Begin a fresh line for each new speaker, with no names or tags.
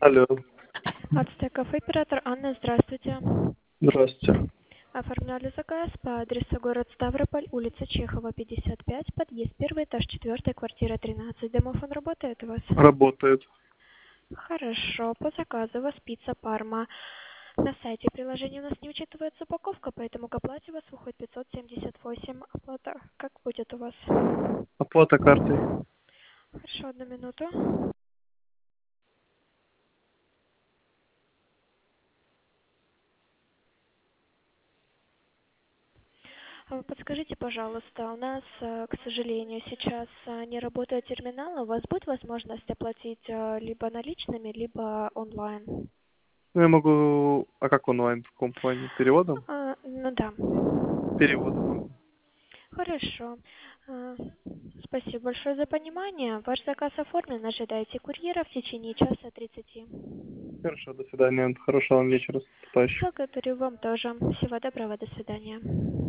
Алло,
Ацтеков оператор Анна, здравствуйте.
здравствуйте.
Оформляли заказ по адресу город Ставрополь, улица Чехова, 55, подъезд 1, этаж 4, квартира 13. Домофон работает у вас?
Работает.
Хорошо, по заказу у вас пицца Парма. На сайте приложения у нас не учитывается упаковка, поэтому к оплате у вас выходит 578. Оплата как будет у вас?
Оплата картой.
Хорошо, одну минуту. Подскажите, пожалуйста, у нас, к сожалению, сейчас не работает терминал. У вас будет возможность оплатить либо наличными, либо онлайн?
Ну, я могу... А как онлайн? В каком плане? Переводом?
Ну да.
Переводом могу.
Хорошо. А, Спасибо большое за понимание. Ваш заказ оформлен. Ожидайте курьера в течение часа 30.
Хорошо, до свидания. Хорошего вам вечера. С наступающим.
Благодарю вам тоже. Всего доброго. До свидания.